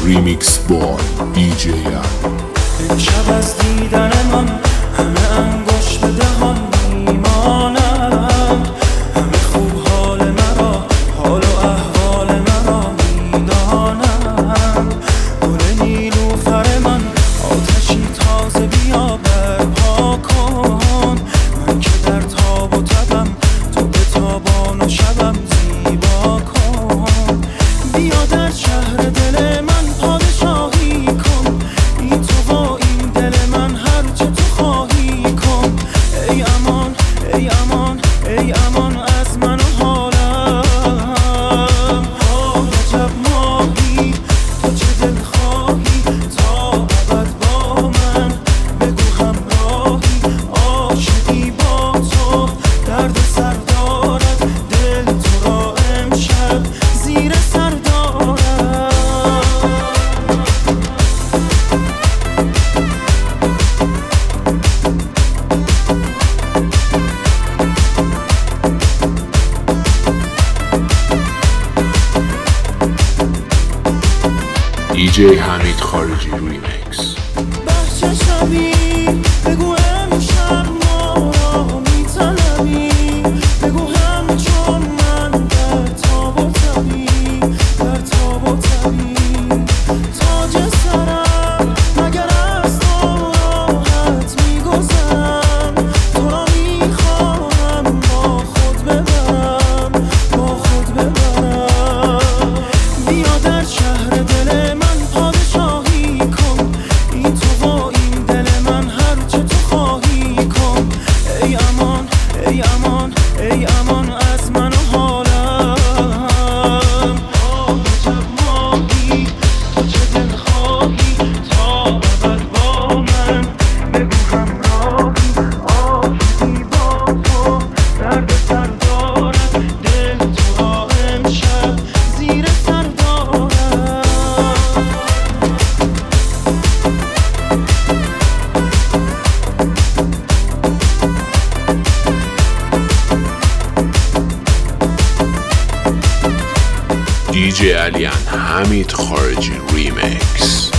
ریمیکس با دیجی امشب از دیدن من همه انگوش به دهان میمانند، همه خوب حال مرا، حال و احوال مرا میدانند. گل نیلوفر من آتشی تازه بیا برپا کن، من که در تاب و تبم تو به تابان و شبم زیبا کن. بیا در شهر دل من پادشاهی کن، بی تو با این دل من هر چه تو خواهی کن. ای امان ای امان ای امان از من و حالم، عجب ماهی تو چه دل خواهی تا ابد با من، بگو همراهی عاشقی با تو درد سر دارد، دل تو را امشب زیر سر دارد. دیجی حمید خارجی ریمیکس. بچه شبی بگو امشب ما را میطلبی، بگو همچون من در تاب و تبی، در تاب و تبی. تاج سرم مگر از تو راحت میگذرم، تو را میخواهم با خود ببرم، با خود ببرم. بیا در شهر دل من پادشاهی کن، بی تو با این دل من هر چه تو خواهی کن. ای امان ای امان ای امان از من و حالم، عجب ماهی تو چه دل خواهی تا ابد با من، بگو همراهی عاشقی با تو درد سر دارد، دل تو را امشب زیر سر دارد. دیجی علیان حمید خارجی ریمیکس.